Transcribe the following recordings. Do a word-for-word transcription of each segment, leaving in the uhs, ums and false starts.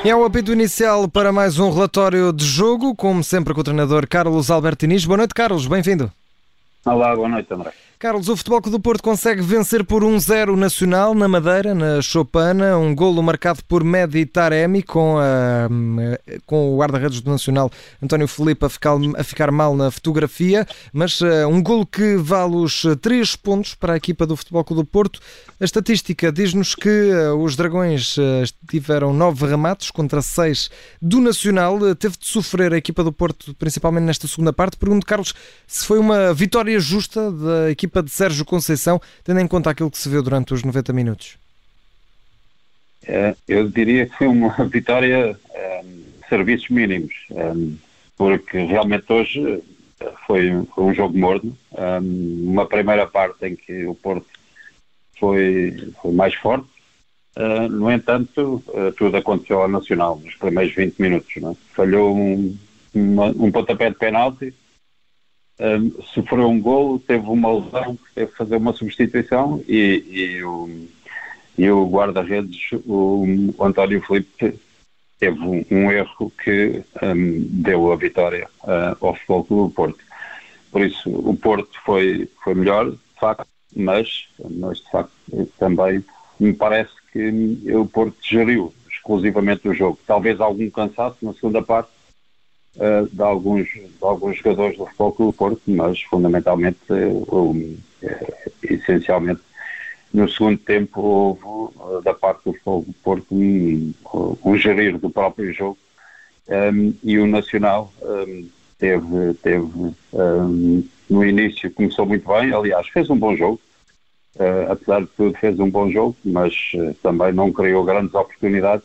É o apito inicial para mais um relatório de jogo, como sempre com o treinador Carlos Alberto Diniz. Boa noite, Carlos, bem-vindo. Olá, boa noite, André. Carlos, o Futebol Clube do Porto consegue vencer por um zero Nacional na Madeira, na Chopana, um golo marcado por Mehdi Taremi, com, a, com o guarda-redes do Nacional António Filipe a ficar, a ficar mal na fotografia, mas uh, um golo que vale os três pontos para a equipa do Futebol Clube do Porto. A estatística diz-nos que uh, os Dragões uh, tiveram nove remates contra seis do Nacional. Uh, teve de sofrer a equipa do Porto, principalmente nesta segunda parte. Pergunto, Carlos, se foi uma vitória justa da equipa de Sérgio Conceição, tendo em conta aquilo que se viu durante os noventa minutos? É, eu diria que foi uma vitória é, de serviços mínimos, é, porque realmente hoje foi, foi um jogo morno. É, uma primeira parte em que o Porto foi, foi mais forte, é, no entanto, é, tudo aconteceu ao Nacional nos primeiros vinte minutos. Não é? Falhou um, uma, um pontapé de penalti, Um, sofreu um golo, teve uma lesão, teve que fazer uma substituição e, e o, e o guarda-redes, o, o António Filipe, teve um, um erro que um, deu a vitória uh, ao Futebol Clube do Porto. Por isso, o Porto foi, foi melhor, de facto, mas, mas de facto também me parece que o Porto geriu exclusivamente o jogo. Talvez algum cansaço na segunda parte, Uh, de, alguns, de alguns jogadores do Futebol Clube do Porto, mas fundamentalmente, uh, um, uh, essencialmente, no segundo tempo houve uh, da parte do Futebol Clube do Porto um, um gerir do próprio jogo, um, e o Nacional um, teve, teve um, no início começou muito bem, aliás fez um bom jogo, uh, apesar de tudo fez um bom jogo, mas uh, também não criou grandes oportunidades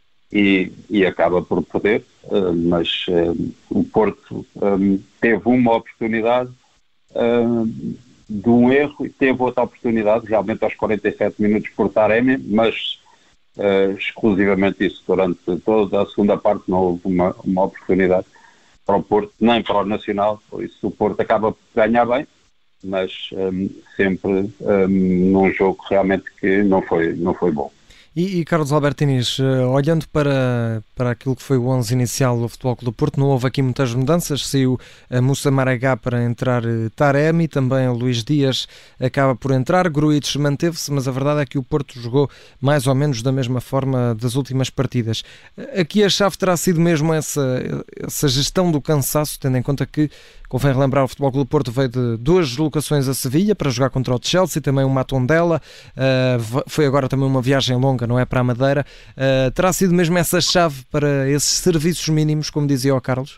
e, e acaba por perder. Uh, mas uh, o Porto um, teve uma oportunidade uh, de um erro e teve outra oportunidade realmente aos quarenta e sete minutos por Taremi, mas uh, exclusivamente isso. Durante toda a segunda parte não houve uma, uma oportunidade para o Porto, nem para o Nacional, por isso o Porto acaba por ganhar bem, mas um, sempre um, num jogo realmente que não foi, não foi bom. E, e Carlos Alberto Diniz, olhando para, para aquilo que foi o onze inicial do Futebol Clube do Porto, não houve aqui muitas mudanças, saiu a Moussa Maragá para entrar Taremi, também o Luís Dias acaba por entrar, Gruitch manteve-se, mas a verdade é que o Porto jogou mais ou menos da mesma forma das últimas partidas. Aqui a chave terá sido mesmo essa, essa gestão do cansaço, tendo em conta que, convém relembrar, o Futebol Clube do Porto veio de duas deslocações a Sevilha para jogar contra o Chelsea, também uma Tondela, uh, foi agora também uma viagem longa, não é, para a Madeira. Uh, terá sido mesmo essa chave para esses serviços mínimos, como dizia o Carlos?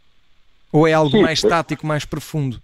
Ou é algo Sim, mais tático, mais profundo?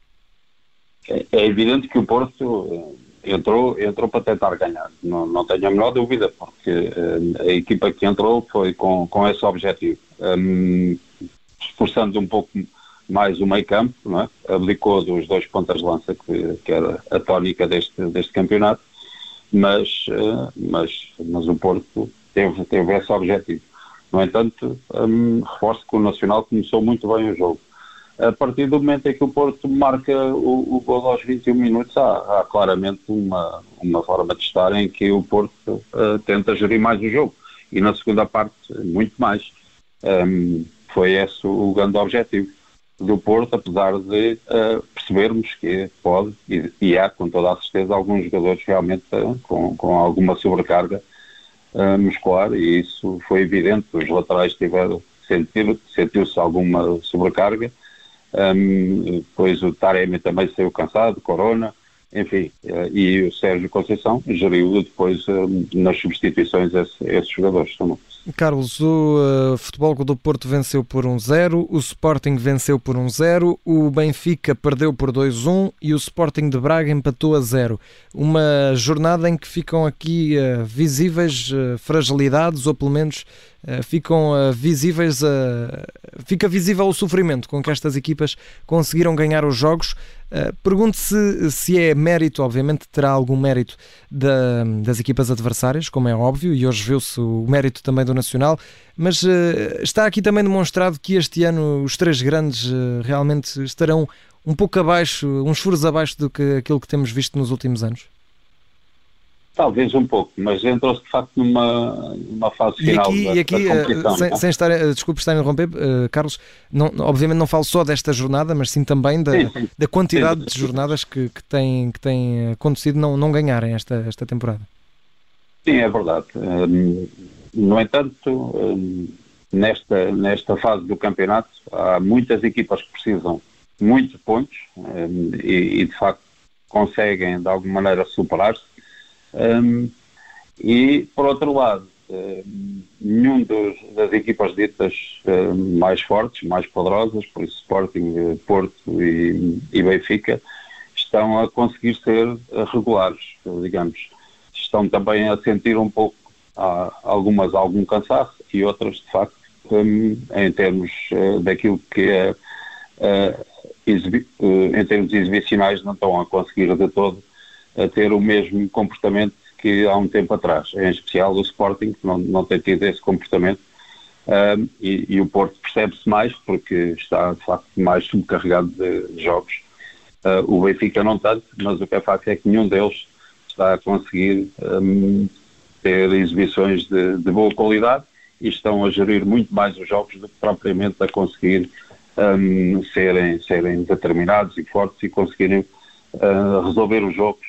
É, é evidente que o Porto entrou, entrou para tentar ganhar, não, não tenho a menor dúvida, porque uh, a equipa que entrou foi com, com esse objetivo, um, esforçando um pouco mais o meio campo, não é? Abdicou dos dois pontas de lança que, que era a tónica deste, deste campeonato, mas, uh, mas, mas o Porto teve, teve esse objetivo. No entanto, um, reforço que o Nacional começou muito bem o jogo. A partir do momento em que o Porto marca o, o gol aos vinte e um minutos, há, há claramente uma, uma forma de estar em que o Porto uh, tenta gerir mais o jogo. E na segunda parte, muito mais. Um, foi esse o grande objetivo do Porto, apesar de uh, percebermos que pode, e, e há com toda a certeza, alguns jogadores realmente uh, com, com alguma sobrecarga uh, muscular, e isso foi evidente. Os laterais tiveram, sentir, sentiu-se alguma sobrecarga, um, depois o Taremi também saiu cansado, Corona, enfim, uh, e o Sérgio Conceição geriu depois uh, nas substituições esse, esses jogadores também. Carlos, o uh, Futebol Clube do Porto venceu por um zero, o Sporting venceu por um zero, o Benfica perdeu por dois um e o Sporting de Braga empatou a zero. Uma jornada em que ficam aqui uh, visíveis uh, fragilidades, ou pelo menos uh, ficam uh, visíveis, uh, fica visível o sofrimento com que estas equipas conseguiram ganhar os jogos. Uh, pergunto se, se é mérito, obviamente terá algum mérito da, das equipas adversárias, como é óbvio, e hoje viu-se o mérito também do Nacional, mas uh, está aqui também demonstrado que este ano os três grandes uh, realmente estarão um pouco abaixo, uns furos abaixo do que aquilo que temos visto nos últimos anos. Talvez um pouco, mas entrou-se de facto numa, numa fase final e aqui, da, e aqui da competição. sem, sem estar, desculpe estar a interromper, uh, Carlos, não, obviamente não falo só desta jornada, mas sim também da, sim, sim. da quantidade sim, sim. de jornadas que, que, têm, que têm acontecido não, não ganharem esta, esta temporada. Sim, é verdade. Um, no entanto, um, nesta, nesta fase do campeonato há muitas equipas que precisam de muitos pontos um, e, e de facto conseguem de alguma maneira superar-se. Um, e por outro lado, um, nenhum dos, das equipas ditas um, mais fortes, mais poderosas, por isso Sporting, Porto e, e Benfica, estão a conseguir ser regulares, digamos. Estão também a sentir um pouco, há algumas algum cansaço e outras de facto um, em termos uh, daquilo que é uh, exibi- uh, em termos exibicionais não estão a conseguir de todo a ter o mesmo comportamento que há um tempo atrás, em especial o Sporting, que não, não tem tido esse comportamento, um, e, e o Porto percebe-se mais, porque está de facto mais subcarregado de, de jogos. Uh, o Benfica não tanto, mas o que é facto é que nenhum deles está a conseguir um, ter exibições de, de boa qualidade e estão a gerir muito mais os jogos do que propriamente a conseguir um, serem, serem determinados e fortes e conseguirem uh, resolver os jogos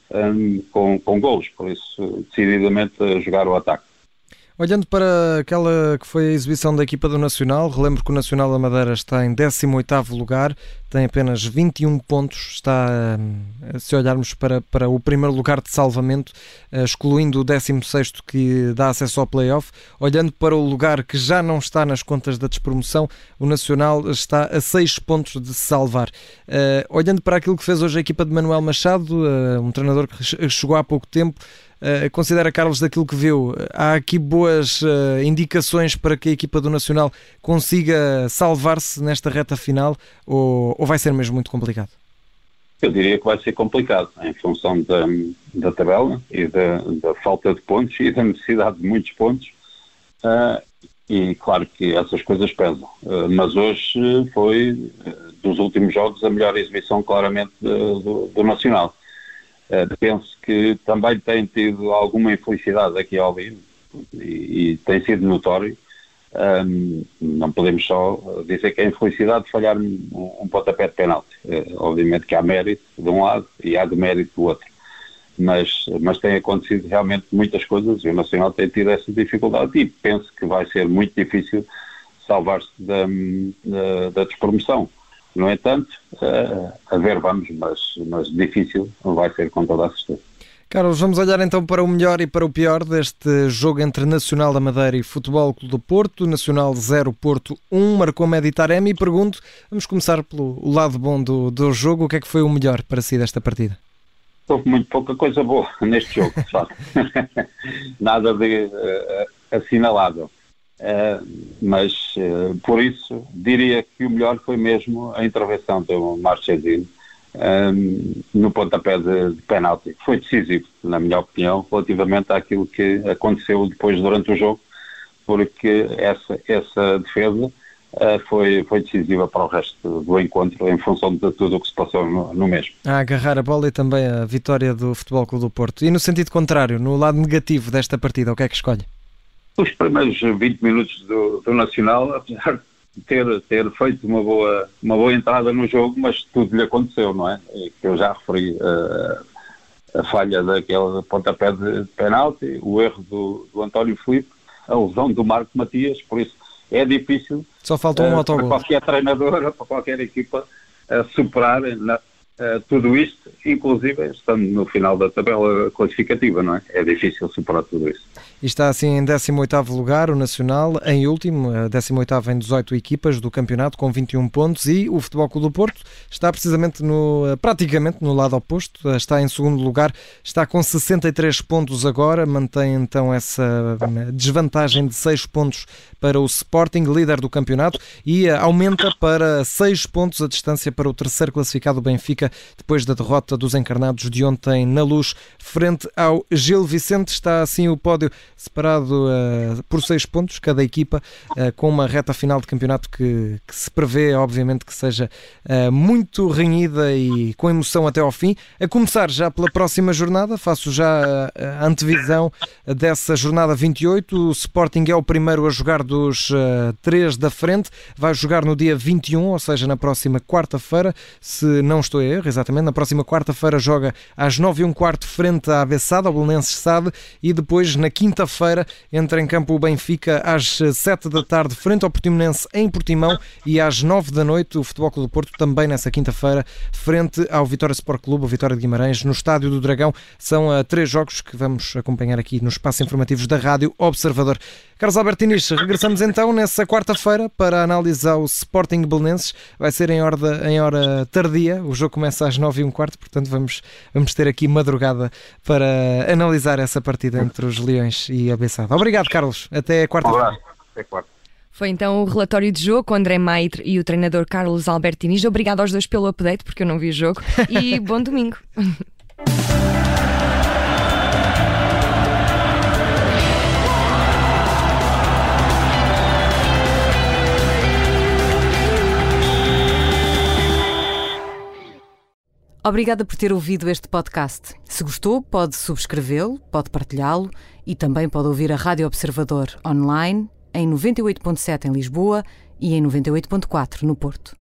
Um, com, com golos, por isso decididamente a jogar o ataque. Olhando para aquela que foi a exibição da equipa do Nacional, relembro que o Nacional da Madeira está em décimo oitavo lugar, tem apenas vinte e um pontos, está, se olharmos para, para o primeiro lugar de salvamento, excluindo o décimo sexto que dá acesso ao play-off. Olhando para o lugar que já não está nas contas da despromoção, o Nacional está a seis pontos de se salvar. Uh, olhando para aquilo que fez hoje a equipa de Manuel Machado, uh, um treinador que chegou há pouco tempo, Uh, considera, Carlos, daquilo que viu, há aqui boas uh, indicações para que a equipa do Nacional consiga salvar-se nesta reta final ou, ou vai ser mesmo muito complicado? Eu diria que vai ser complicado, em função da, da tabela e da, da falta de pontos e da necessidade de muitos pontos, uh, e claro que essas coisas pesam, uh, mas hoje foi, uh, dos últimos jogos, a melhor exibição claramente do, do, do Nacional. Uh, penso que também tem tido alguma infelicidade aqui ao ali e, e tem sido notório. Um, não podemos só dizer que é infelicidade de falhar um, um pontapé de penalti. Uh, obviamente que há mérito de um lado e há demérito do outro, mas, mas tem acontecido realmente muitas coisas e o Nacional tem tido essa dificuldade e penso que vai ser muito difícil salvar-se da, da, da despromoção. No entanto, uh, a ver vamos, mas, mas difícil não vai ser com toda a certeza. Carlos, vamos olhar então para o melhor e para o pior deste jogo entre Nacional da Madeira e Futebol Clube do Porto. Nacional zero, Porto um, marcou Mehdi Taremi. E pergunto, vamos começar pelo lado bom do, do jogo, o que é que foi o melhor para si desta partida? Houve muito pouca coisa boa neste jogo, de facto. Nada de uh, assinalável. Uh, mas uh, por isso diria que o melhor foi mesmo a intervenção do Marchesino um, no pontapé de, de penalti. Foi decisivo, na minha opinião, relativamente àquilo que aconteceu depois durante o jogo, porque essa, essa defesa uh, foi, foi decisiva para o resto do encontro em função de tudo o que se passou no, no mesmo. A agarrar a bola e também a vitória do Futebol Clube do Porto. E no sentido contrário, no lado negativo desta partida, o que é que escolhe? Os primeiros vinte minutos do, do Nacional, apesar de ter, ter feito uma boa, uma boa entrada no jogo, mas tudo lhe aconteceu, não é? E que eu já referi uh, a falha daquele pontapé de penalti, o erro do, do António Filipe, a lesão do Marco Matias, por isso é difícil. Só falta um uh, autogol. Para qualquer treinador, para qualquer equipa, uh, superar na, uh, tudo isto, inclusive estando no final da tabela classificativa, não é? É difícil superar tudo isso. E está assim em décimo oitavo lugar o Nacional, em último, décimo oitavo em dezoito equipas do campeonato com vinte e um pontos, e o Futebol Clube do Porto está precisamente no, praticamente no lado oposto, está em segundo lugar, está com sessenta e três pontos agora, mantém então essa desvantagem de seis pontos para o Sporting, líder do campeonato, e aumenta para seis pontos a distância para o terceiro classificado Benfica, depois da derrota dos encarnados de ontem na Luz, frente ao Gil Vicente. Está assim o pódio separado uh, por seis pontos, cada equipa, uh, com uma reta final de campeonato que, que se prevê, obviamente, que seja uh, muito renhida e com emoção até ao fim. A começar já pela próxima jornada, faço já a antevisão dessa jornada vinte e oito. O Sporting é o primeiro a jogar dos uh, três da frente, vai jogar no dia vinte e um, ou seja, na próxima quarta-feira, se não estou a erro, exatamente, na próxima quarta-feira joga às nove e um quarto frente à Bessada, ao Belenenses Sade, e depois na quinta-feira entra em campo o Benfica às sete da tarde frente ao Portimonense em Portimão, e às nove da noite o Futebol Clube do Porto também nessa quinta-feira frente ao Vitória Sport Clube, o Vitória de Guimarães, no Estádio do Dragão. São uh, três jogos que vamos acompanhar aqui nos espaços informativos da Rádio Observador. Carlos Alberto Inês, regressamos então nessa quarta-feira para analisar o Sporting Belenenses. Vai ser em hora, em hora tardia, o jogo começa às nove e um quarto, portanto vamos, vamos ter aqui madrugada para analisar essa partida entre os Leões e a Bessada. Obrigado, Carlos. Até quarta-feira. Até quarta. Foi então o relatório de jogo com o André Maitre e o treinador Carlos Alberto Inês. Obrigado aos dois pelo update, porque eu não vi o jogo. E bom domingo. Obrigada por ter ouvido este podcast. Se gostou, pode subscrevê-lo, pode partilhá-lo e também pode ouvir a Rádio Observador online em noventa e oito ponto sete em Lisboa e em noventa e oito ponto quatro no Porto.